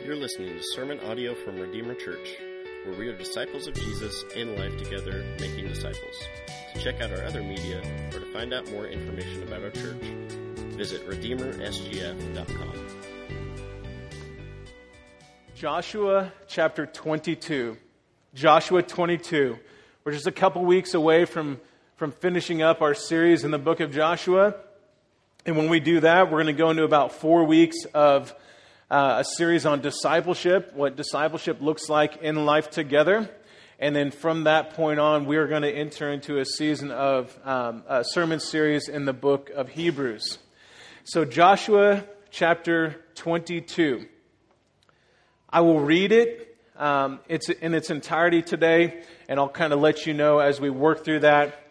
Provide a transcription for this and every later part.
You're listening to sermon audio from Redeemer Church, where we are disciples of Jesus in life together, making disciples. To check out our other media or to find out more information about our church, visit redeemersgf.com. Joshua chapter 22. Joshua 22. We're just a couple weeks away from finishing up our series in the book of Joshua. And when we do that, we're going to go into about 4 weeks of a series on discipleship, what discipleship looks like in life together. And then from that point on, we are going to enter into a season of a sermon series in the book of Hebrews. So Joshua chapter 22. I will read it. It's in its entirety today, and I'll kind of let you know as we work through that.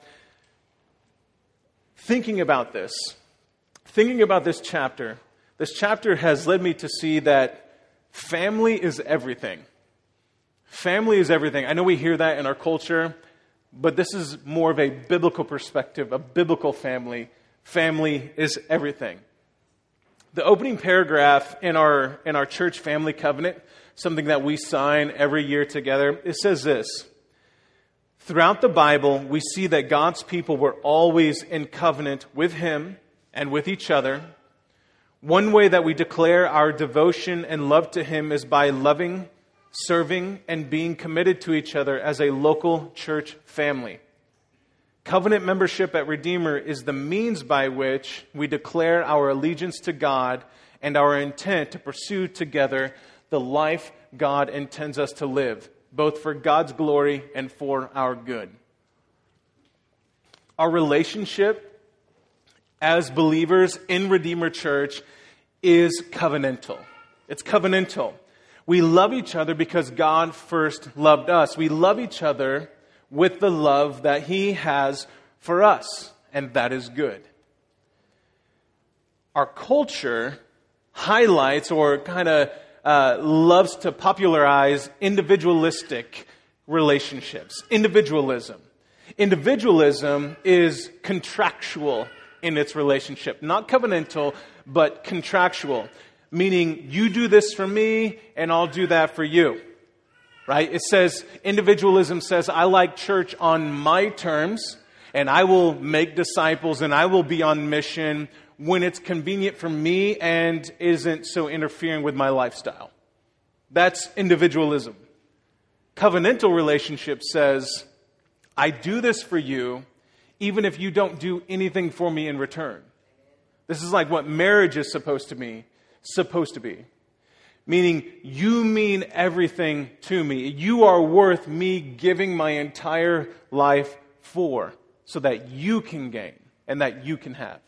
Thinking about this chapter, this chapter has led me to see that family is everything. Family is everything. I know we hear that in our culture, but this is more of a biblical perspective, a biblical family. Family is everything. The opening paragraph in our church family covenant, something that we sign every year together, it says this: throughout the Bible, we see that God's people were always in covenant with Him and with each other. One way that we declare our devotion and love to Him is by loving, serving, and being committed to each other as a local church family. Covenant membership at Redeemer is the means by which we declare our allegiance to God and our intent to pursue together the life God intends us to live, both for God's glory and for our good. Our relationship as believers in Redeemer Church is covenantal. It's covenantal. We love each other because God first loved us. We love each other with the love that He has for us, and that is good. Our culture highlights or kind of loves to popularize individualistic relationships, individualism. Individualism is contractual in its relationship, not covenantal, but contractual, meaning you do this for me and I'll do that for you. Right? It says, individualism says, I like church on my terms, and I will make disciples, and I will be on mission when it's convenient for me and isn't so interfering with my lifestyle. That's individualism. Covenantal relationship says, I do this for you, even if you don't do anything for me in return. This is like what marriage is supposed to be. Meaning, you mean everything to me. You are worth me giving my entire life for, so that you can gain and that you can have.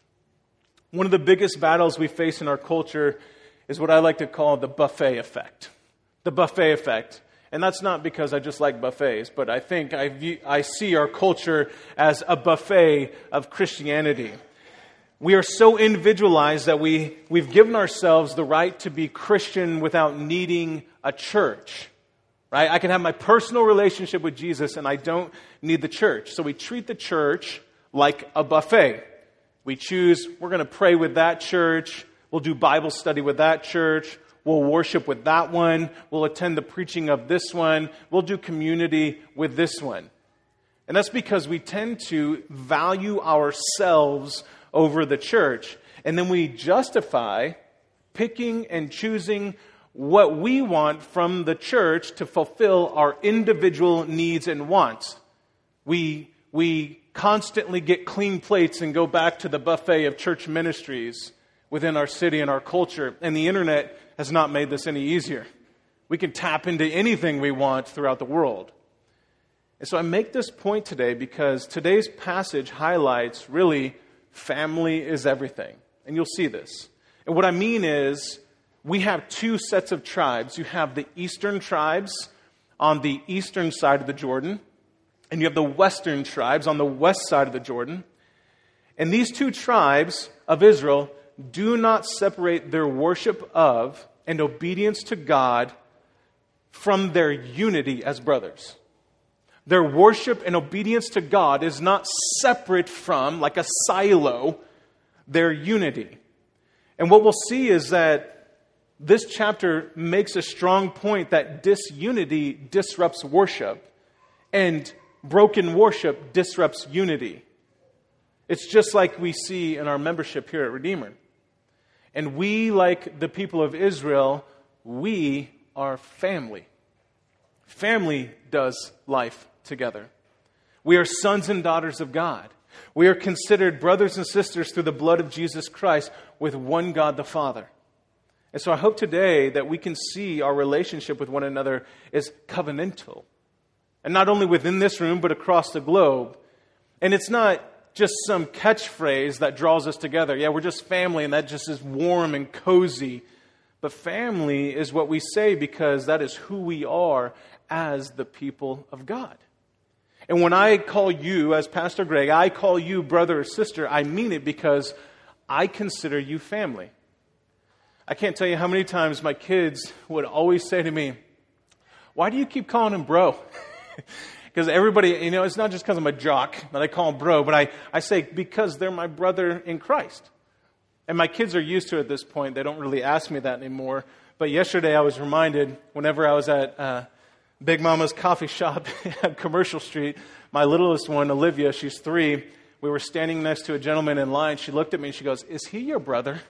One of the biggest battles we face in our culture is what I like to call the buffet effect. The buffet effect. And that's not because I just like buffets, but I think I see our culture as a buffet of Christianity. We are so individualized that we've given ourselves the right to be Christian without needing a church. Right? I can have my personal relationship with Jesus and I don't need the church. So we treat the church like a buffet. We choose, we're going to pray with that church. We'll do Bible study with that church. We'll worship with that one. We'll attend the preaching of this one. We'll do community with this one. And that's because we tend to value ourselves over the church. And then we justify picking and choosing what we want from the church to fulfill our individual needs and wants. We constantly get clean plates and go back to the buffet of church ministries within our city and our culture. And the internet has not made this any easier. We can tap into anything we want throughout the world. And so I make this point today because today's passage highlights really family is everything. And you'll see this. And what I mean is we have two sets of tribes. You have the eastern tribes on the eastern side of the Jordan, and you have the western tribes on the west side of the Jordan. And these two tribes of Israel do not separate their worship of and obedience to God from their unity as brothers. Their worship and obedience to God is not separate from, like a silo, their unity. And what we'll see is that this chapter makes a strong point that disunity disrupts worship, and broken worship disrupts unity. It's just like we see in our membership here at Redeemer. And we, like the people of Israel, we are family. Family does life together. We are sons and daughters of God. We are considered brothers and sisters through the blood of Jesus Christ with one God the Father. And so I hope today that we can see our relationship with one another is covenantal. And not only within this room, but across the globe. And it's not just some catchphrase that draws us together. Yeah, we're just family, and that just is warm and cozy. But family is what we say because that is who we are as the people of God. And when I call you, as Pastor Greg, I call you brother or sister, I mean it because I consider you family. I can't tell you how many times my kids would always say to me, "Why do you keep calling him bro?" Because everybody, it's not just because I'm a jock that I call him bro, but I say because they're my brother in Christ. And my kids are used to it at this point. They don't really ask me that anymore. But yesterday I was reminded, whenever I was at Big Mama's coffee shop at Commercial Street, my littlest one, Olivia, she's 3, we were standing next to a gentleman in line. She looked at me and she goes, "Is he your brother?"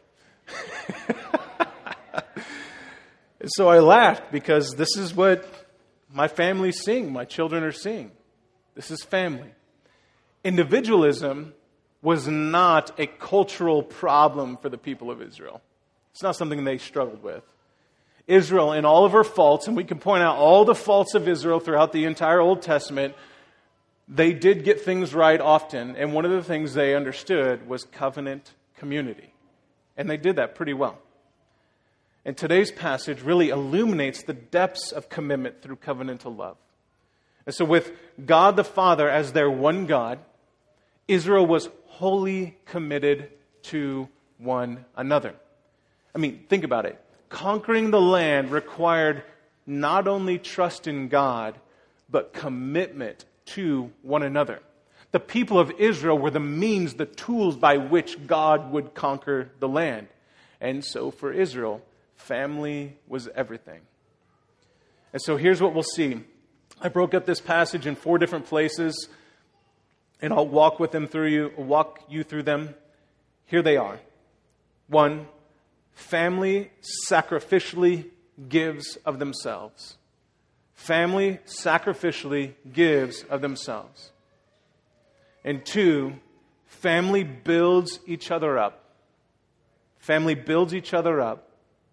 And so I laughed because this is what my family's seeing, my children are seeing. This is family. Individualism was not a cultural problem for the people of Israel. It's not something they struggled with. Israel, in all of her faults, and we can point out all the faults of Israel throughout the entire Old Testament, they did get things right often. And one of the things they understood was covenant community. And they did that pretty well. And today's passage really illuminates the depths of commitment through covenantal love. And so with God the Father as their one God, Israel was wholly committed to one another. I mean, think about it. Conquering the land required not only trust in God, but commitment to one another. The people of Israel were the means, the tools by which God would conquer the land. And so for Israel, family was everything. And so here's what we'll see. I broke up this passage in 4 different places, and I'll walk you through them. Here they are. 1, family sacrificially gives of themselves. Family sacrificially gives of themselves. And 2, family builds each other up. Family builds each other up.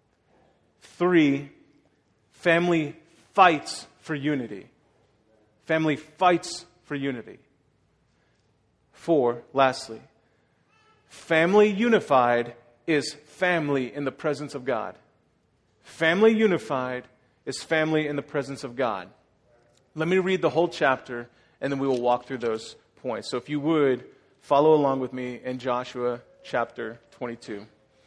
3, family fights for unity. Family fights for unity. 4, lastly, family unified is family in the presence of God. Family unified is family in the presence of God. Let me read the whole chapter, and then we will walk through those points. So if you would, follow along with me in Joshua chapter 22.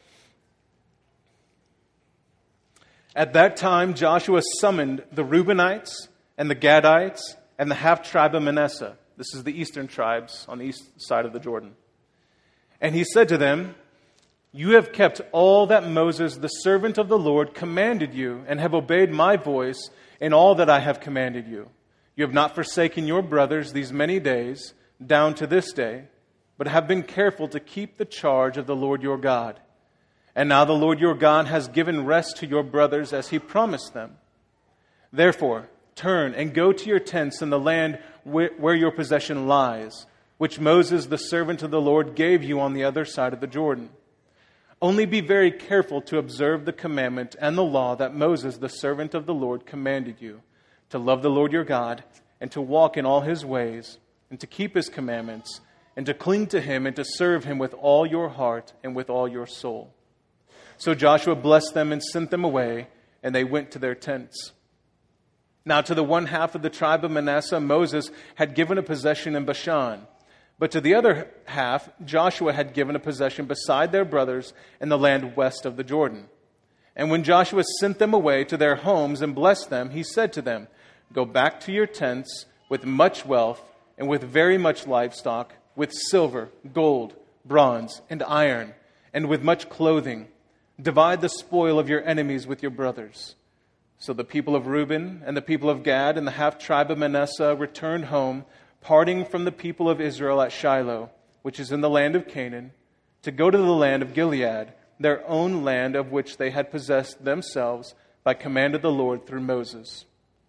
At that time, Joshua summoned the Reubenites and the Gadites and the half-tribe of Manasseh. This is the eastern tribes on the east side of the Jordan. And he said to them, "You have kept all that Moses, the servant of the Lord, commanded you, and have obeyed my voice in all that I have commanded you. You have not forsaken your brothers these many days, down to this day, but have been careful to keep the charge of the Lord your God. And now the Lord your God has given rest to your brothers as he promised them. Therefore, turn and go to your tents in the land where your possession lies, which Moses, the servant of the Lord, gave you on the other side of the Jordan. Only be very careful to observe the commandment and the law that Moses, the servant of the Lord, commanded you, to love the Lord your God, and to walk in all his ways, and to keep his commandments, and to cling to him, and to serve him with all your heart and with all your soul." So Joshua blessed them and sent them away, and they went to their tents. Now to the one half of the tribe of Manasseh, Moses had given a possession in Bashan. But to the other half, Joshua had given a possession beside their brothers in the land west of the Jordan. And when Joshua sent them away to their homes and blessed them, he said to them, "Go back to your tents with much wealth and with very much livestock, with silver, gold, bronze, and iron, and with much clothing. Divide the spoil of your enemies with your brothers." So the people of Reuben and the people of Gad and the half-tribe of Manasseh returned home, parting from the people of Israel at Shiloh, which is in the land of Canaan, to go to the land of Gilead, their own land of which they had possessed themselves by command of the Lord through Moses.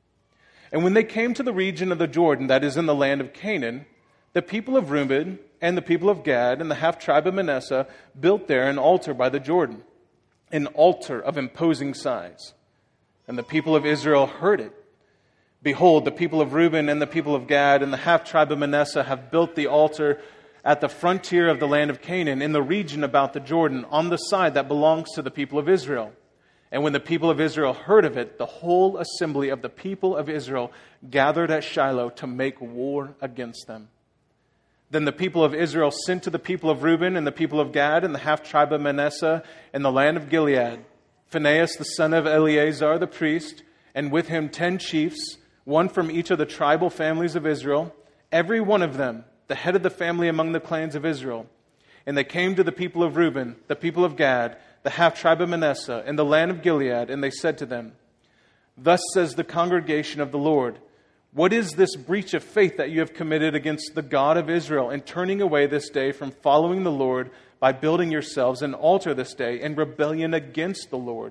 And when they came to the region of the Jordan that is in the land of Canaan, the people of Reuben and the people of Gad and the half-tribe of Manasseh built there an altar by the Jordan, an altar of imposing size. And the people of Israel heard it. Behold, the people of Reuben and the people of Gad and the half-tribe of Manasseh have built the altar at the frontier of the land of Canaan, in the region about the Jordan, on the side that belongs to the people of Israel. And when the people of Israel heard of it, the whole assembly of the people of Israel gathered at Shiloh to make war against them. Then the people of Israel sent to the people of Reuben and the people of Gad and the half-tribe of Manasseh in the land of Gilead Phinehas the son of Eleazar the priest, and with him 10 chiefs, one from each of the tribal families of Israel, every one of them the head of the family among the clans of Israel. And they came to the people of Reuben, the people of Gad, the half-tribe of Manasseh, in the land of Gilead, and they said to them, "Thus says the congregation of the Lord, what is this breach of faith that you have committed against the God of Israel in turning away this day from following the Lord by building yourselves an altar this day in rebellion against the Lord?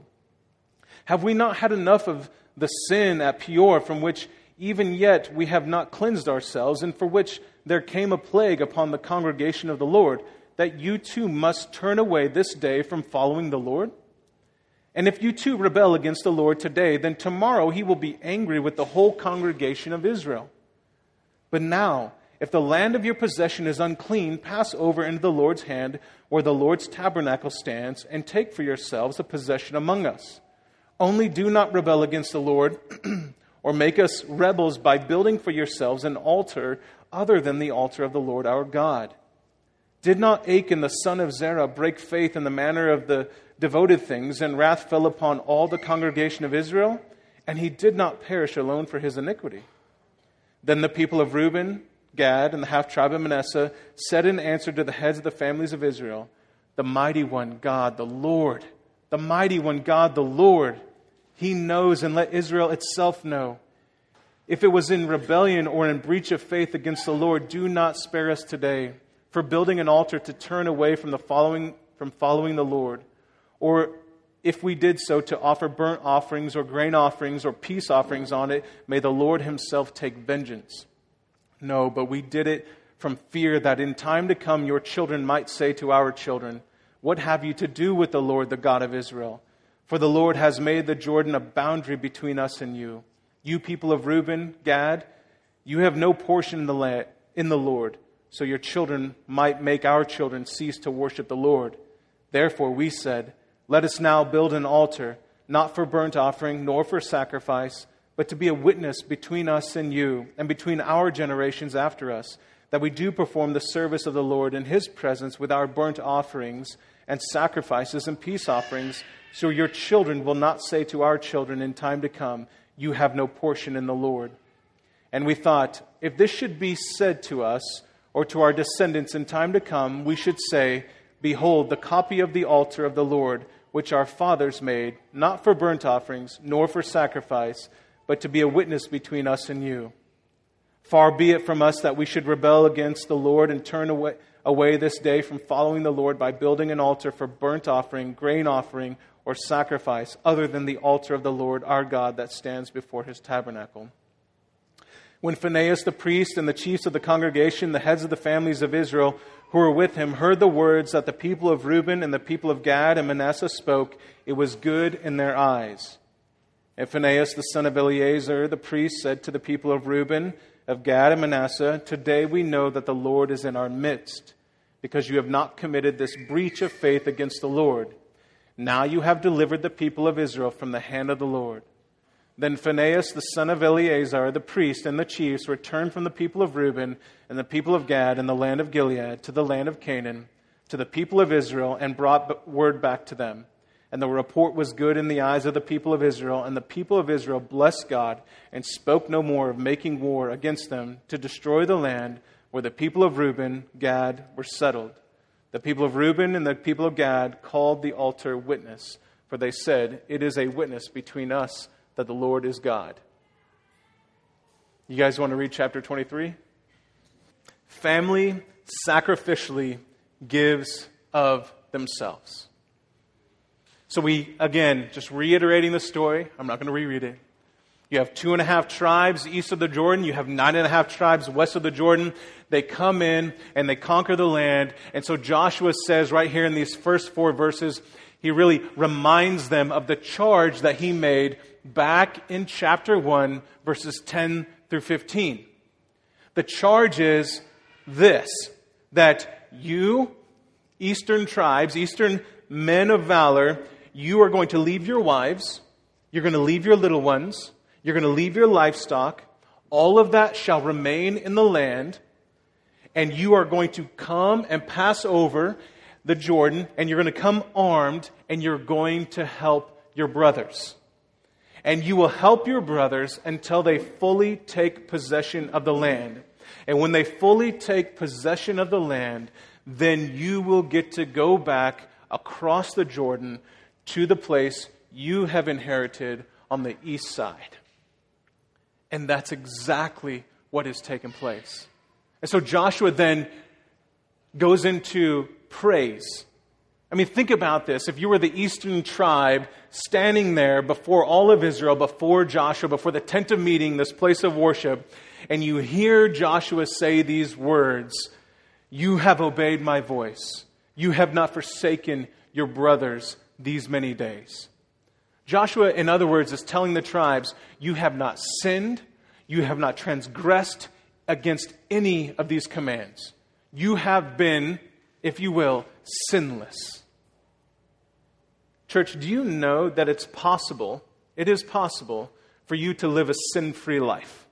Have we not had enough of the sin at Peor, from which even yet we have not cleansed ourselves, and for which there came a plague upon the congregation of the Lord, that you too must turn away this day from following the Lord? And if you too rebel against the Lord today, then tomorrow he will be angry with the whole congregation of Israel. But now, if the land of your possession is unclean, pass over into the Lord's hand, where the Lord's tabernacle stands, and take for yourselves a possession among us. Only do not rebel against the Lord, or make us rebels by building for yourselves an altar other than the altar of the Lord our God. Did not Achan the son of Zerah break faith in the manner of the devoted things, and wrath fell upon all the congregation of Israel? And he did not perish alone for his iniquity." Then the people of Reuben, Gad, and the half-tribe of Manasseh said in answer to the heads of the families of Israel, "The mighty one, God, the Lord, the mighty one, God, the Lord, he knows, and let Israel itself know. If it was in rebellion or in breach of faith against the Lord, do not spare us today for building an altar to turn away from following the Lord. Or if we did so to offer burnt offerings or grain offerings or peace offerings on it, may the Lord himself take vengeance. No, but we did it from fear that in time to come your children might say to our children, 'What have you to do with the Lord, the God of Israel? For the Lord has made the Jordan a boundary between us and you. You people of Reuben, Gad, you have no portion in the Lord, so your children might make our children cease to worship the Lord.' Therefore we said, 'Let us now build an altar, not for burnt offering, nor for sacrifice, but to be a witness between us and you, and between our generations after us, that we do perform the service of the Lord in his presence with our burnt offerings and sacrifices and peace offerings, so your children will not say to our children in time to come, you have no portion in the Lord.' And we thought, if this should be said to us, or to our descendants in time to come, we should say, 'Behold, the copy of the altar of the Lord, which our fathers made, not for burnt offerings, nor for sacrifice, but to be a witness between us and you. Far be it from us that we should rebel against the Lord and turn away this day from following the Lord by building an altar for burnt offering, grain offering, or sacrifice, other than the altar of the Lord our God that stands before his tabernacle.' When Phinehas the priest and the chiefs of the congregation, the heads of the families of Israel who were with him, heard the words that the people of Reuben and the people of Gad and Manasseh spoke, it was good in their eyes. And Phinehas the son of Eleazar the priest said to the people of Reuben, of Gad and Manasseh, 'Today we know that the Lord is in our midst, because you have not committed this breach of faith against the Lord. Now you have delivered the people of Israel from the hand of the Lord.' Then Phinehas the son of Eleazar the priest and the chiefs returned from the people of Reuben and the people of Gad in the land of Gilead to the land of Canaan, to the people of Israel, and brought word back to them. And the report was good in the eyes of the people of Israel, and the people of Israel blessed God and spoke no more of making war against them to destroy the land where the people of Reuben, Gad were settled. The people of Reuben and the people of Gad called the altar Witness, for they said, "It is a witness between us that the Lord is God." You guys want to read chapter 23? Family sacrificially gives of themselves. So we, again, just reiterating the story. I'm not going to reread it. You have 2.5 tribes east of the Jordan. You have 9.5 tribes west of the Jordan. They come in and they conquer the land. And so Joshua says right here in these first 4 verses, he really reminds them of the charge that he made back in chapter 1, verses 10 through 15. The charge is this, that you, eastern tribes, eastern men of valor, you are going to leave your wives, you're going to leave your little ones, you're going to leave your livestock. All of that shall remain in the land. And you are going to come and pass over the Jordan. And you're going to come armed. And you're going to help your brothers. And you will help your brothers until they fully take possession of the land. And when they fully take possession of the land, then you will get to go back across the Jordan to the place you have inherited on the east side. And that's exactly what has taken place. And so Joshua then goes into praise. I mean, think about this. If you were the eastern tribe standing there before all of Israel, before Joshua, before the tent of meeting, this place of worship, and you hear Joshua say these words, "You have obeyed my voice. You have not forsaken your brothers these many days." Joshua, in other words, is telling the tribes, you have not sinned, you have not transgressed against any of these commands. You have been, if you will, sinless. Church, do you know that it is possible for you to live a sin-free life?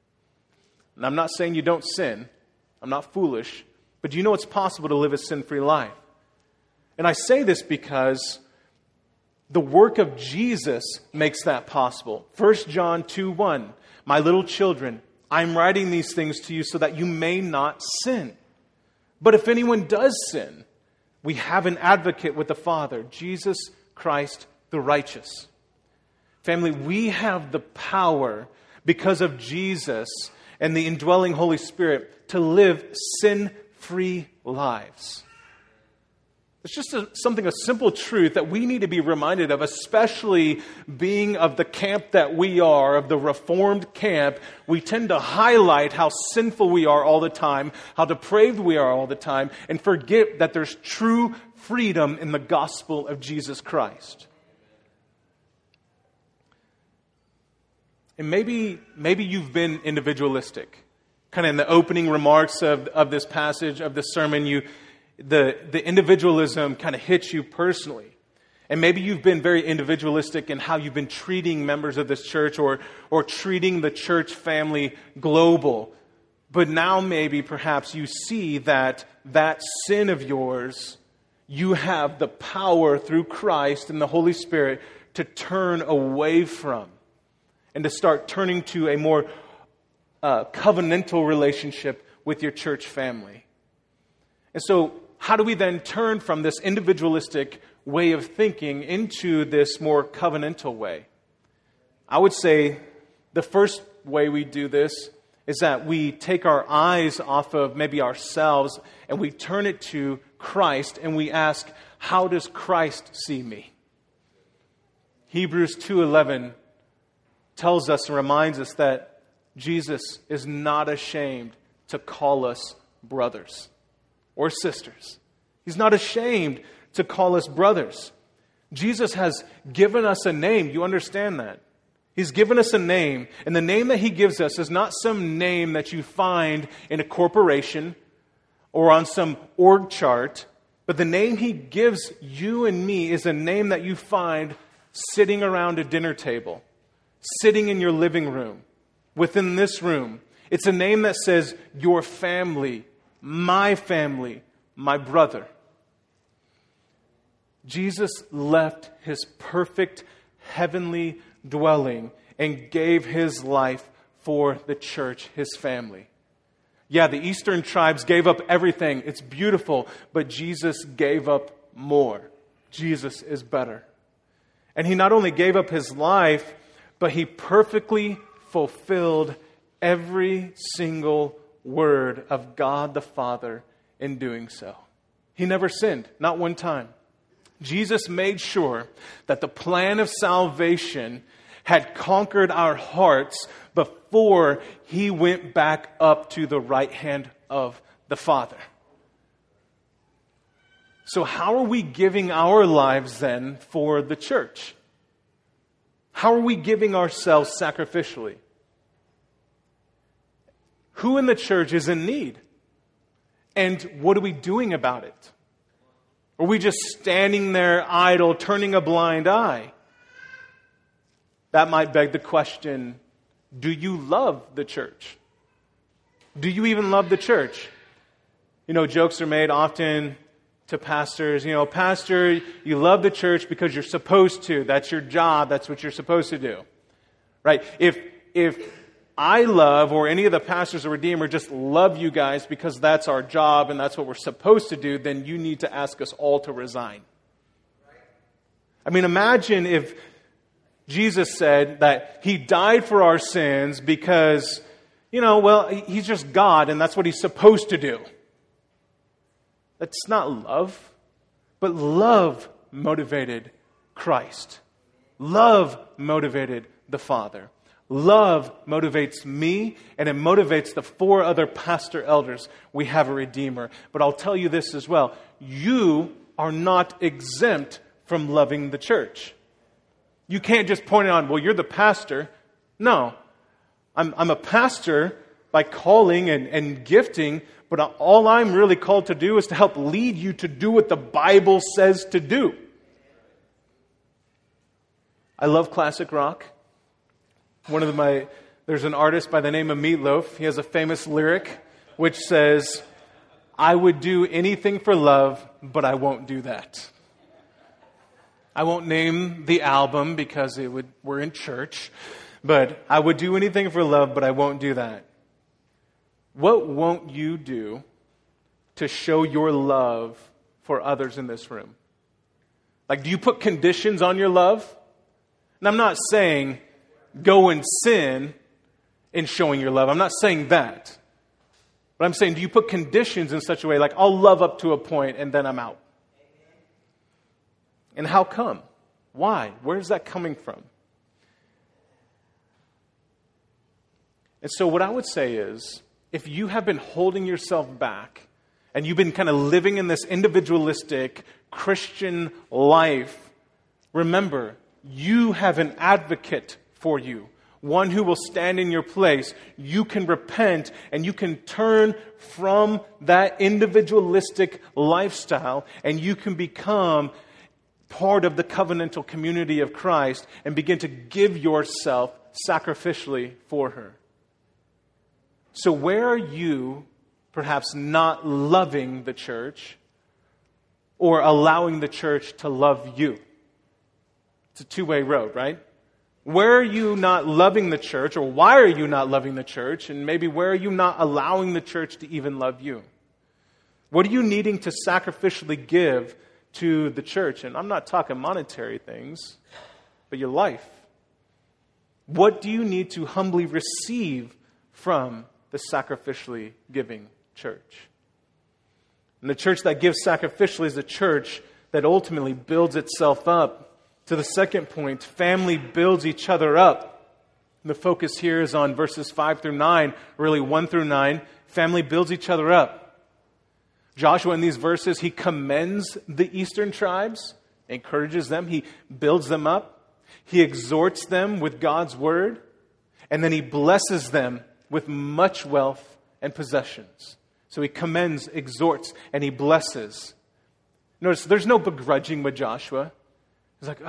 And I'm not saying you don't sin. I'm not foolish. But do you know it's possible to live a sin-free life? And I say this because the work of Jesus makes that possible. 1 John 2:1, "My little children, I'm writing these things to you so that you may not sin. But if anyone does sin, we have an advocate with the Father, Jesus Christ the righteous." Family, we have the power, because of Jesus and the indwelling Holy Spirit, to live sin-free lives. It's just a simple truth that we need to be reminded of, especially being of the camp that we are, of the Reformed camp. We tend to highlight how sinful we are all the time, how depraved we are all the time, and forget that there's true freedom in the gospel of Jesus Christ. And maybe you've been individualistic. Kind of in the opening remarks of this passage, of this sermon, the individualism kind of hits you personally. And maybe you've been very individualistic in how you've been treating members of this church or treating the church family global. But now maybe perhaps you see that sin of yours, you have the power through Christ and the Holy Spirit to turn away from and to start turning to a more covenantal relationship with your church family. And so, how do we then turn from this individualistic way of thinking into this more covenantal way? I would say the first way we do this is that we take our eyes off of maybe ourselves and we turn it to Christ and we ask, how does Christ see me? Hebrews 2:11 tells us and reminds us that Jesus is not ashamed to call us brothers or sisters. He's not ashamed to call us brothers. Jesus has given us a name. You understand that? He's given us a name. And the name that He gives us is not some name that you find in a corporation or on some org chart. But the name He gives you and me is a name that you find sitting around a dinner table, sitting in your living room, within this room. It's a name that says, your family, my brother. Jesus left His perfect heavenly dwelling and gave His life for the church, His family. Yeah, the eastern tribes gave up everything. It's beautiful, but Jesus gave up more. Jesus is better. And he not only gave up his life, but he perfectly fulfilled every single word of God the Father in doing so. He never sinned, not one time. Jesus made sure that the plan of salvation had conquered our hearts before he went back up to the right hand of the Father. So how are we giving our lives then for the church? How are we giving ourselves sacrificially? Who in the church is in need? And what are we doing about it? Are we just standing there idle, turning a blind eye? That might beg the question, do you love the church? Do you even love the church? Jokes are made often to pastors. Pastor, you love the church because you're supposed to. That's your job. That's what you're supposed to do. Right? If I love, or any of the pastors of Redeemer just love you guys because that's our job and that's what we're supposed to do, then you need to ask us all to resign. Imagine if Jesus said that he died for our sins because, he's just God and that's what he's supposed to do. That's not love, but love motivated Christ. Love motivated the Father. Love motivates me, and it motivates the 4 other pastor elders. We have a Redeemer. But I'll tell you this as well. You are not exempt from loving the church. You can't just point it on, well, you're the pastor. No. I'm a pastor by calling and gifting, but all I'm really called to do is to help lead you to do what the Bible says to do. I love classic rock. There's an artist by the name of Meatloaf. He has a famous lyric which says, I would do anything for love, but I won't do that. I won't name the album because we're in church, but I would do anything for love, but I won't do that. What won't you do to show your love for others in this room? Do you put conditions on your love? And I'm not saying go and sin in showing your love. I'm not saying that. But I'm saying, do you put conditions in such a way, I'll love up to a point and then I'm out? And how come? Why? Where is that coming from? And so what I would say is, if you have been holding yourself back and you've been kind of living in this individualistic Christian life, remember, you have an advocate for you, one who will stand in your place. You can repent and you can turn from that individualistic lifestyle and you can become part of the covenantal community of Christ and begin to give yourself sacrificially for her. So where are you perhaps not loving the church or allowing the church to love you? It's a two-way road, right? Where are you not loving the church, or why are you not loving the church? And maybe where are you not allowing the church to even love you? What are you needing to sacrificially give to the church? And I'm not talking monetary things, but your life. What do you need to humbly receive from the sacrificially giving church? And the church that gives sacrificially is a church that ultimately builds itself up. To the second point, family builds each other up. And the focus here is on verses 5 through 9, really 1 through 9. Family builds each other up. Joshua in these verses, he commends the eastern tribes, encourages them, he builds them up, he exhorts them with God's word, and then he blesses them with much wealth and possessions. So he commends, exhorts, and he blesses. Notice, there's no begrudging with Joshua. He's like,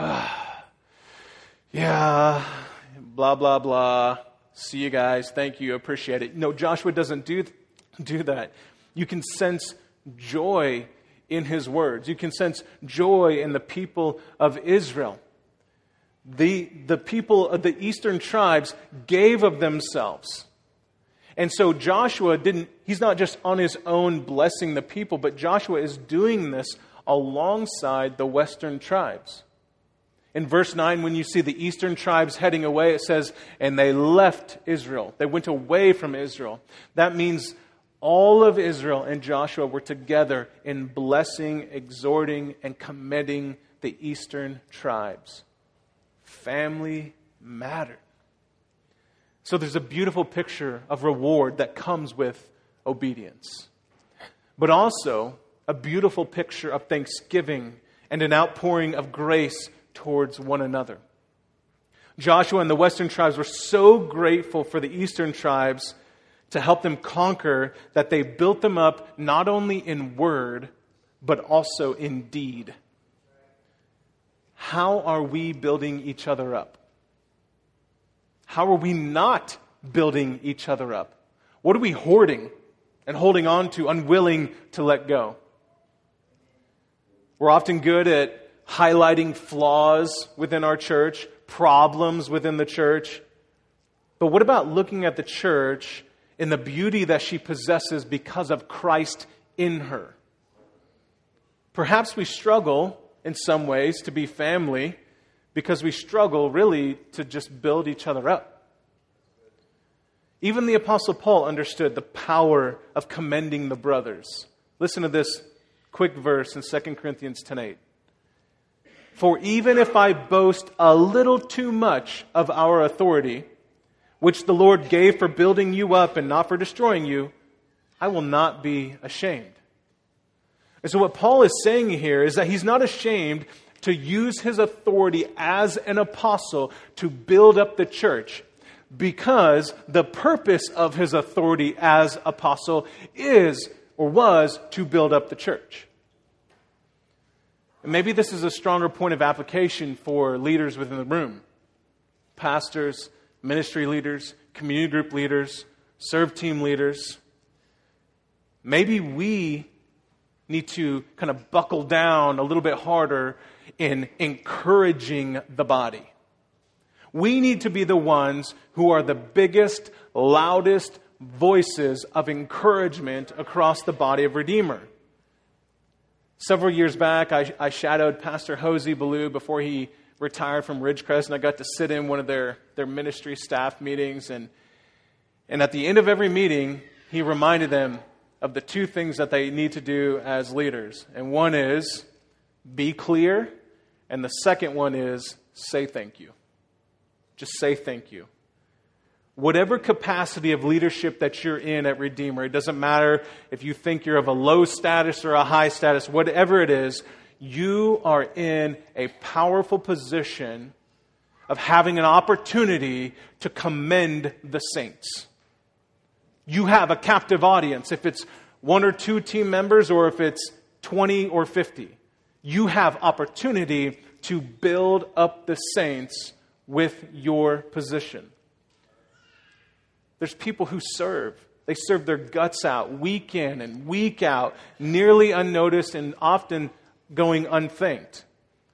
yeah, blah, blah, blah. See you guys. Thank you. Appreciate it. No, Joshua doesn't do that. You can sense joy in his words. You can sense joy in the people of Israel. The people of the eastern tribes gave of themselves. And so Joshua he's not just on his own blessing the people, but Joshua is doing this alongside the western tribes. In verse 9, when you see the eastern tribes heading away, it says, and they left Israel. They went away from Israel. That means all of Israel and Joshua were together in blessing, exhorting, and commending the eastern tribes. Family mattered. So there's a beautiful picture of reward that comes with obedience. But also a beautiful picture of thanksgiving and an outpouring of grace towards one another. Joshua and the western tribes were so grateful for the eastern tribes to help them conquer that they built them up not only in word, but also in deed. How are we building each other up? How are we not building each other up? What are we hoarding and holding on to, unwilling to let go? We're often good at highlighting flaws within our church, problems within the church. But what about looking at the church in the beauty that she possesses because of Christ in her? Perhaps we struggle in some ways to be family because we struggle really to just build each other up. Even the Apostle Paul understood the power of commending the brothers. Listen to this quick verse in 2 Corinthians 10:8. For even if I boast a little too much of our authority, which the Lord gave for building you up and not for destroying you, I will not be ashamed. And so what Paul is saying here is that he's not ashamed to use his authority as an apostle to build up the church, because the purpose of his authority as apostle is or was to build up the church. And maybe this is a stronger point of application for leaders within the room. Pastors, ministry leaders, community group leaders, serve team leaders. Maybe we need to kind of buckle down a little bit harder in encouraging the body. We need to be the ones who are the biggest, loudest voices of encouragement across the body of Redeemer. Several years back, I shadowed Pastor Hosey Ballou before he retired from Ridgecrest, and I got to sit in one of their ministry staff meetings. And at the end of every meeting, he reminded them of the two things that they need to do as leaders. And one is be clear, and the second one is say thank you. Just say thank you. Whatever capacity of leadership that you're in at Redeemer, it doesn't matter if you think you're of a low status or a high status, whatever it is, you are in a powerful position of having an opportunity to commend the saints. You have a captive audience. If it's 1 or 2 team members or if it's 20 or 50, you have opportunity to build up the saints with your position. There's people who serve. They serve their guts out week in and week out, nearly unnoticed and often going unthanked.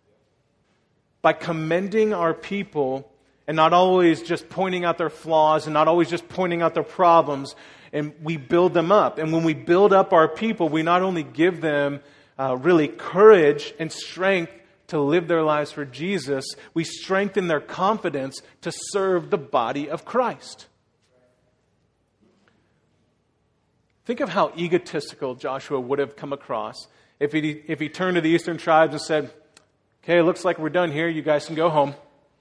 By commending our people and not always just pointing out their flaws and not always just pointing out their problems, and we build them up. And when we build up our people, we not only give them really courage and strength to live their lives for Jesus, we strengthen their confidence to serve the body of Christ. Think of how egotistical Joshua would have come across if he turned to the eastern tribes and said, okay, it looks like we're done here. You guys can go home.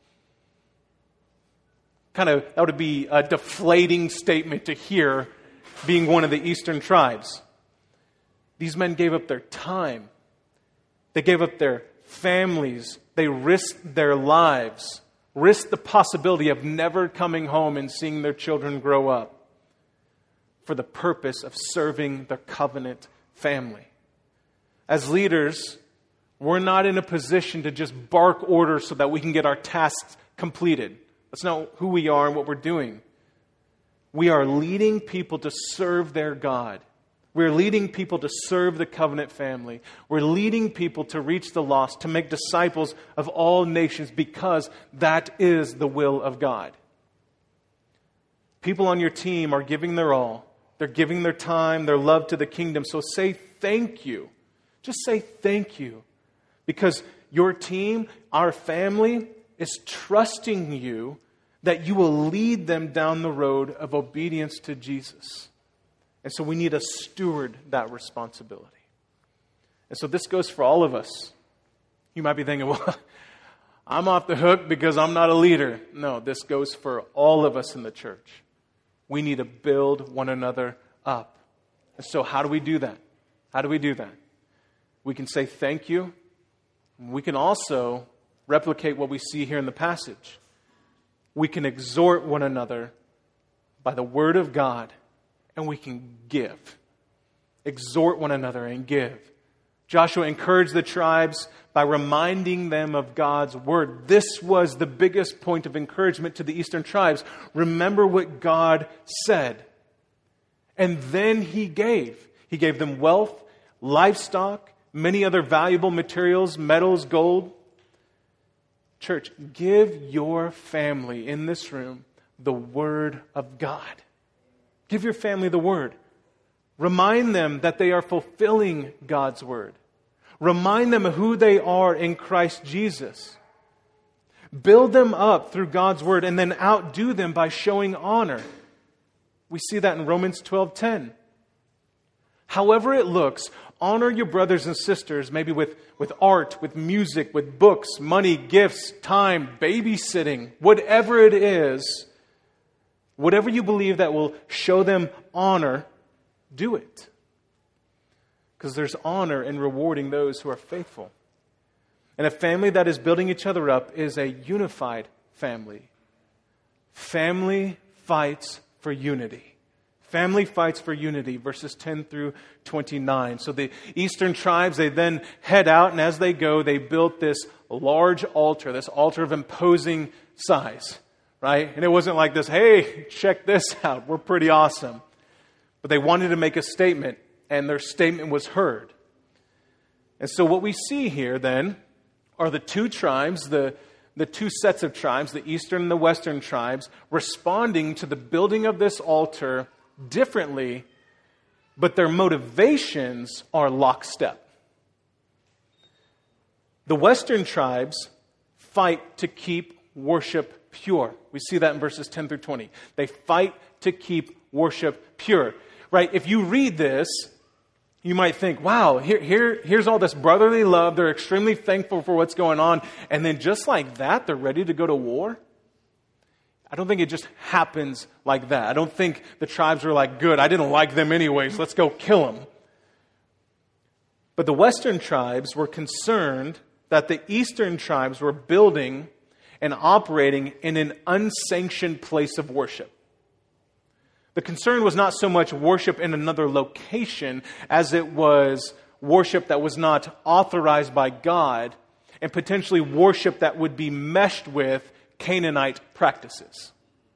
That would be a deflating statement to hear being one of the eastern tribes. These men gave up their time. They gave up their families. They risked their lives, risked the possibility of never coming home and seeing their children grow up for the purpose of serving their covenant family. As leaders, we're not in a position to just bark orders so that we can get our tasks completed. That's not who we are and what we're doing. We are leading people to serve their God. We're leading people to serve the covenant family. We're leading people to reach the lost, to make disciples of all nations, because that is the will of God. People on your team are giving their all. They're giving their time, their love to the kingdom. So say thank you. Just say thank you. Because your team, our family, is trusting you that you will lead them down the road of obedience to Jesus. And so we need to steward that responsibility. And so this goes for all of us. You might be thinking, well, I'm off the hook because I'm not a leader. No, this goes for all of us in the church. We need to build one another up. And so how do we do that? How do we do that? We can say thank you. We can also replicate what we see here in the passage. We can exhort one another by the word of God, and we can give. Exhort one another and give. Joshua encouraged the tribes by reminding them of God's word. This was the biggest point of encouragement to the eastern tribes. Remember what God said. And then He gave. He gave them wealth, livestock, many other valuable materials, metals, gold. Church, give your family in this room the Word of God. Give your family the Word. Remind them that they are fulfilling God's Word. Remind them of who they are in Christ Jesus. Build them up through God's Word and then outdo them by showing honor. We see that in Romans 12:10. However it looks, honor your brothers and sisters, maybe with art, with music, with books, money, gifts, time, babysitting, whatever it is, whatever you believe that will show them honor, do it. Because there's honor in rewarding those who are faithful. And a family that is building each other up is a unified family. Family fights for unity. Family fights for unity, verses 10 through 29. So the eastern tribes, they then head out, and as they go, they built this large altar, this altar of imposing size, right? And it wasn't like this, hey, check this out, we're pretty awesome. But they wanted to make a statement, and their statement was heard. And so what we see here then are the two tribes, the two sets of tribes, the eastern and the western tribes, responding to the building of this altar differently, but their motivations are lockstep. The western tribes fight to keep worship pure. We see that in verses 10 through 20. They fight to keep worship pure. Right? If you read this, you might think, wow, here's all this brotherly love. They're extremely thankful for what's going on. And then just like that, they're ready to go to war? I don't think it just happens like that. I don't think the tribes were like, good, I didn't like them anyways, let's go kill them. But the western tribes were concerned that the eastern tribes were building and operating in an unsanctioned place of worship. The concern was not so much worship in another location as it was worship that was not authorized by God and potentially worship that would be meshed with Canaanite practices.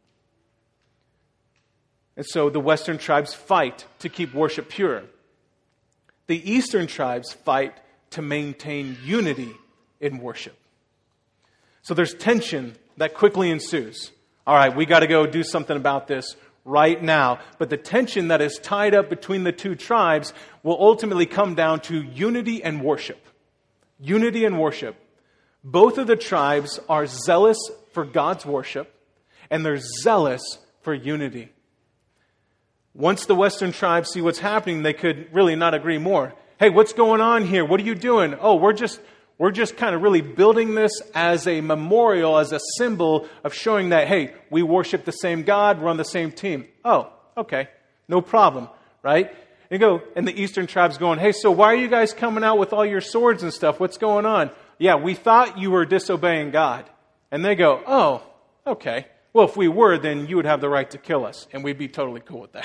And so the western tribes fight to keep worship pure. The eastern tribes fight to maintain unity in worship. So there's tension that quickly ensues. All right, we got to go do something about this right now. But the tension that is tied up between the two tribes will ultimately come down to unity and worship. Unity and worship. Both of the tribes are zealous for God's worship, and they're zealous for unity. Once the western tribes see what's happening, they could really not agree more. Hey, what's going on here? What are you doing? Oh, we're just kind of really building this as a memorial, as a symbol of showing that, hey, we worship the same God, we're on the same team. Oh, okay, no problem, right? And the eastern tribes going, hey, so why are you guys coming out with all your swords and stuff? What's going on? Yeah, we thought you were disobeying God. And they go, oh, okay. Well, if we were, then you would have the right to kill us. And we'd be totally cool with that.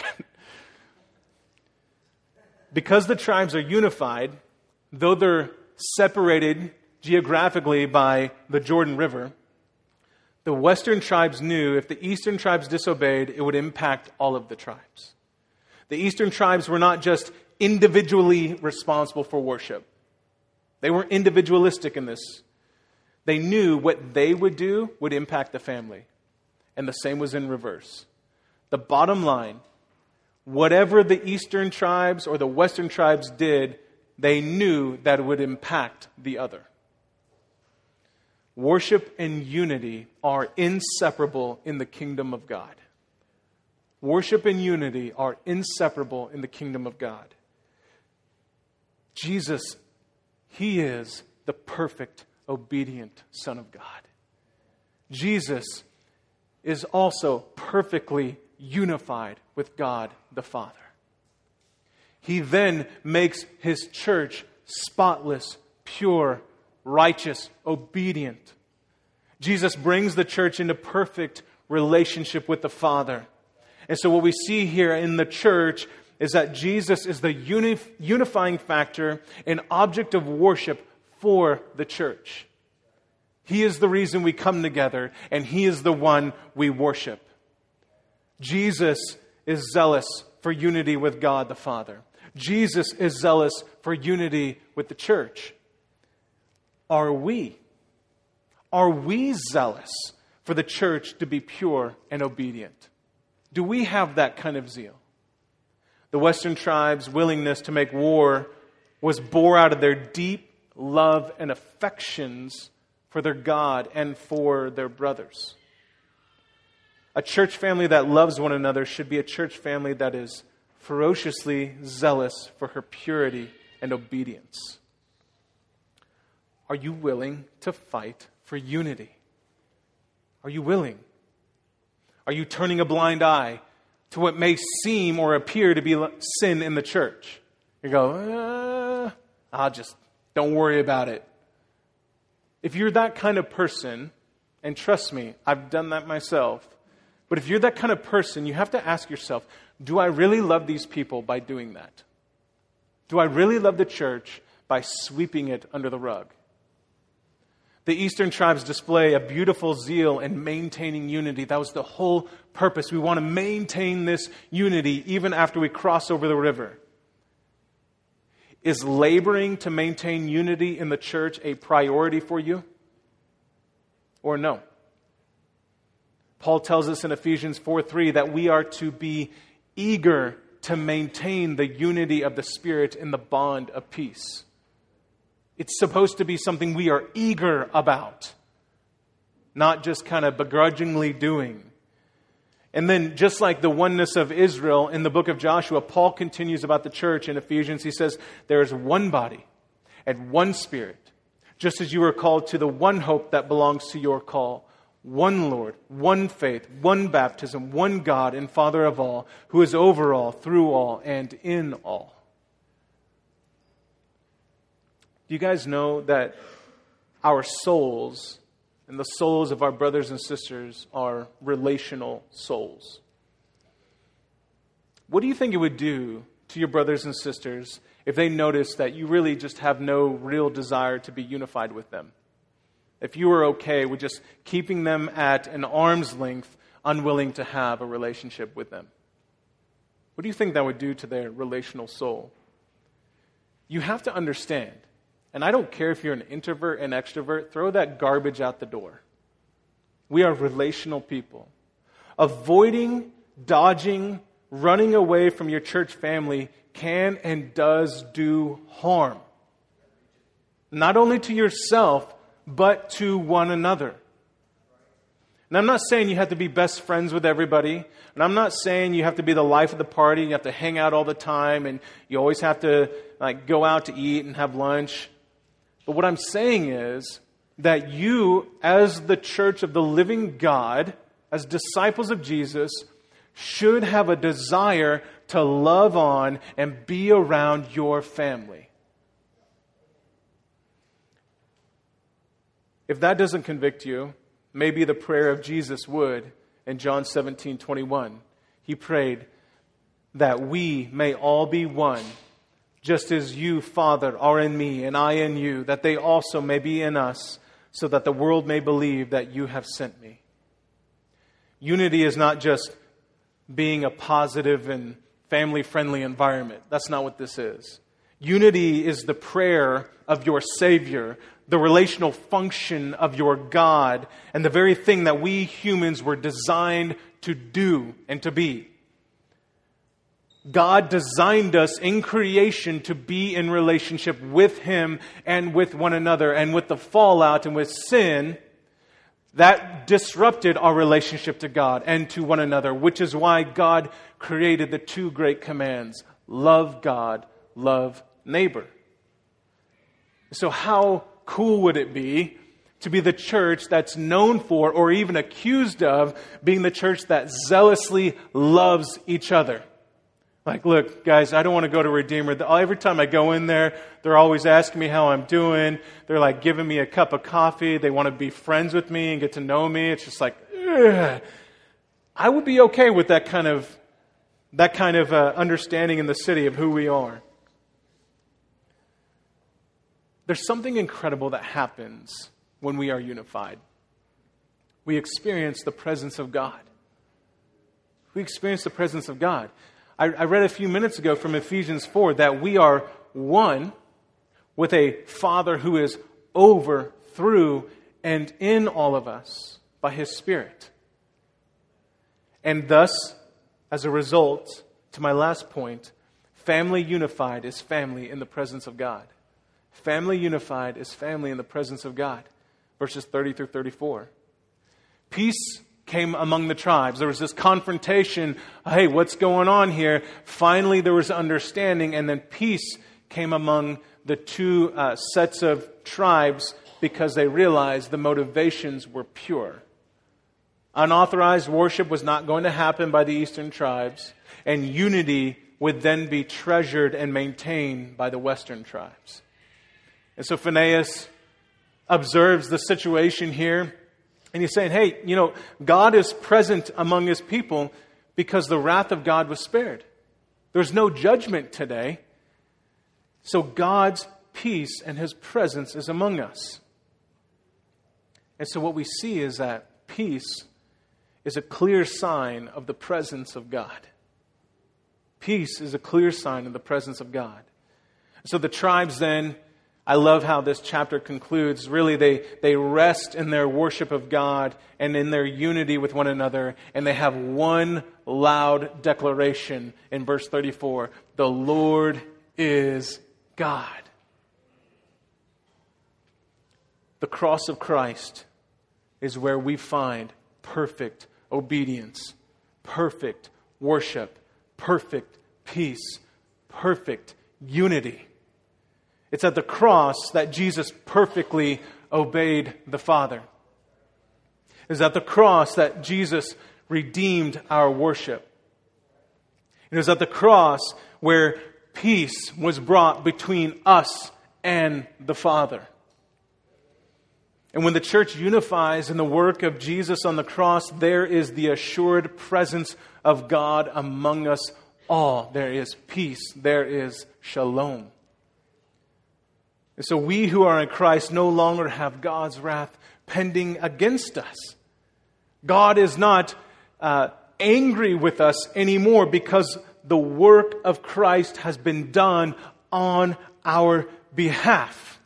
Because the tribes are unified, though they're separated geographically by the Jordan River, the western tribes knew if the eastern tribes disobeyed, it would impact all of the tribes. The eastern tribes were not just individually responsible for worship. They weren't individualistic in this. They knew what they would do would impact the family. And the same was in reverse. The bottom line, whatever the eastern tribes or the western tribes did, they knew that it would impact the other. Worship and unity are inseparable in the kingdom of God. Worship and unity are inseparable in the kingdom of God. Jesus, He is the perfect, obedient Son of God. Jesus is also perfectly unified with God the Father. He then makes His church spotless, pure, righteous, obedient. Jesus brings the church into perfect relationship with the Father. And so what we see here in the church is that Jesus is the unifying factor and object of worship for the church. He is the reason we come together, and He is the one we worship. Jesus is zealous for unity with God the Father. Jesus is zealous for unity with the church. Are we? Are we zealous for the church to be pure and obedient? Do we have that kind of zeal? The Western tribes' willingness to make war was born out of their deep love and affections for their God and for their brothers. A church family that loves one another should be a church family that is ferociously zealous for her purity and obedience. Are you willing to fight for unity? Are you willing? Are you turning a blind eye to what may seem or appear to be sin in the church? You go, don't worry about it. If you're that kind of person, and trust me, I've done that myself, but if you're that kind of person, you have to ask yourself, do I really love these people by doing that? Do I really love the church by sweeping it under the rug? The Eastern tribes display a beautiful zeal in maintaining unity. That was the whole purpose. We want to maintain this unity even after we cross over the river. Is laboring to maintain unity in the church a priority for you? Or no? Paul tells us in Ephesians 4:3 that we are to be eager to maintain the unity of the Spirit in the bond of peace. It's supposed to be something we are eager about, not just kind of begrudgingly doing. And then just like the oneness of Israel in the book of Joshua, Paul continues about the church in Ephesians. He says, there is one body and one Spirit, just as you are called to the one hope that belongs to your call. One Lord, one faith, one baptism, one God and Father of all, who is over all, through all, and in all. Do you guys know that our souls and the souls of our brothers and sisters are relational souls? What do you think it would do to your brothers and sisters if they noticed that you really just have no real desire to be unified with them? If you were okay with just keeping them at an arm's length, unwilling to have a relationship with them? What do you think that would do to their relational soul? You have to understand, and I don't care if you're an introvert and extrovert, throw that garbage out the door. We are relational people. Avoiding, dodging, running away from your church family can and does do harm. Not only to yourself, but to one another. And I'm not saying you have to be best friends with everybody. And I'm not saying you have to be the life of the party. You have to hang out all the time. And you always have to go out to eat and have lunch. But what I'm saying is that you, as the church of the living God, as disciples of Jesus, should have a desire to love on and be around your family. If that doesn't convict you, maybe the prayer of Jesus would. In John 17:21, He prayed that we may all be one, just as you, Father, are in me and I in you, that they also may be in us, so that the world may believe that you have sent me. Unity is not just being a positive and family-friendly environment. That's not what this is. Unity is the prayer of your Savior, the relational function of your God, and the very thing that we humans were designed to do and to be. God designed us in creation to be in relationship with Him and with one another. And with the fallout and with sin, that disrupted our relationship to God and to one another, which is why God created the two great commands: love God, love neighbor. So how cool would it be to be the church that's known for, or even accused of, being the church that zealously loves each other? Like, look, guys, I don't want to go to Redeemer. Every time I go in there, they're always asking me how I'm doing. They're like giving me a cup of coffee. They want to be friends with me and get to know me. It's just like, ugh. I would be okay with that kind of understanding in the city of who we are. There's something incredible that happens when we are unified. We experience the presence of God. We experience the presence of God. I read a few minutes ago from Ephesians 4 that we are one with a Father who is over, through, and in all of us by His Spirit. And thus, as a result, to my last point, family unified is family in the presence of God. Family unified is family in the presence of God. Verses 30 through 34. Peace came among the tribes. There was this confrontation. Hey, what's going on here? Finally, there was understanding, and then peace came among the two sets of tribes because they realized the motivations were pure. Unauthorized worship was not going to happen by the eastern tribes, and unity would then be treasured and maintained by the western tribes. And so Phinehas observes the situation here, and he's saying, hey, God is present among His people because the wrath of God was spared. There's no judgment today. So God's peace and His presence is among us. And so what we see is that peace is a clear sign of the presence of God. Peace is a clear sign of the presence of God. So the tribes then, I love how this chapter concludes. Really, they rest in their worship of God and in their unity with one another. And they have one loud declaration in verse 34. The Lord is God. The cross of Christ is where we find perfect obedience, perfect worship, perfect peace, perfect unity. It's at the cross that Jesus perfectly obeyed the Father. It's at the cross that Jesus redeemed our worship. It was at the cross where peace was brought between us and the Father. And when the church unifies in the work of Jesus on the cross, there is the assured presence of God among us all. There is peace. There is shalom. And so we who are in Christ no longer have God's wrath pending against us. God is not angry with us anymore because the work of Christ has been done on our behalf.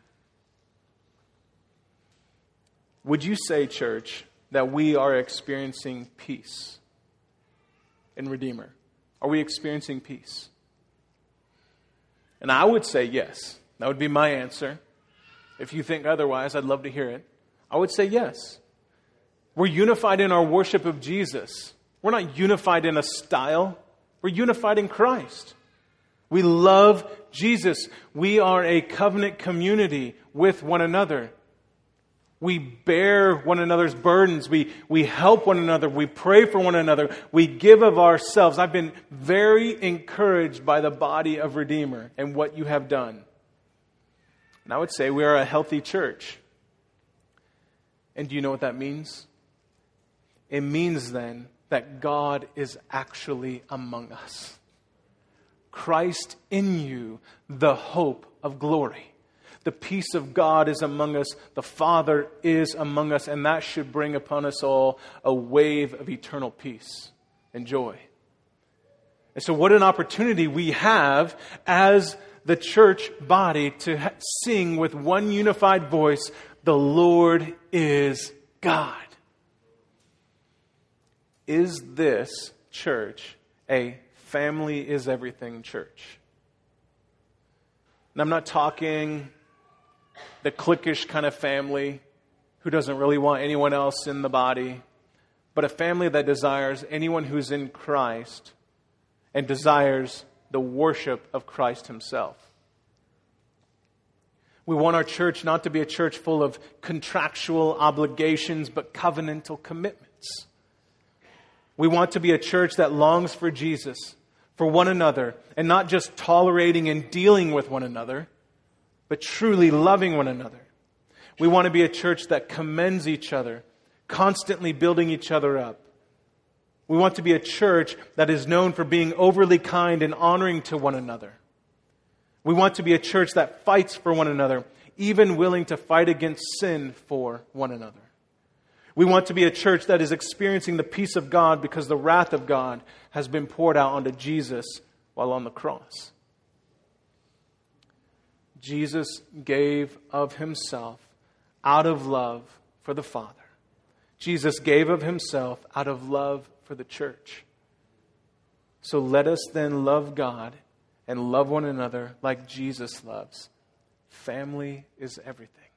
Would you say, church, that we are experiencing peace in Redeemer? Are we experiencing peace? And I would say yes. That would be my answer. If you think otherwise, I'd love to hear it. I would say yes. We're unified in our worship of Jesus. We're not unified in a style. We're unified in Christ. We love Jesus. We are a covenant community with one another. We bear one another's burdens. We help one another. We pray for one another. We give of ourselves. I've been very encouraged by the body of Redeemer and what you have done. And I would say we are a healthy church. And do you know what that means? It means then that God is actually among us. Christ in you, the hope of glory. The peace of God is among us. The Father is among us. And that should bring upon us all a wave of eternal peace and joy. And so what an opportunity we have as the church body to sing with one unified voice, the Lord is God. is this church a family is everything church? And I'm not talking the cliquish kind of family who doesn't really want anyone else in the body, but a family that desires anyone who's in Christ and desires the worship of Christ himself. We want our church not to be a church full of contractual obligations, but covenantal commitments. We want to be a church that longs for Jesus, for one another, and not just tolerating and dealing with one another, but truly loving one another. We want to be a church that commends each other, constantly building each other up. We want to be a church that is known for being overly kind and honoring to one another. We want to be a church that fights for one another, even willing to fight against sin for one another. We want to be a church that is experiencing the peace of God because the wrath of God has been poured out onto Jesus while on the cross. Jesus gave of himself out of love for the Father. Jesus gave of himself out of love for the church. So let us then love God and love one another like Jesus loves. Family is everything.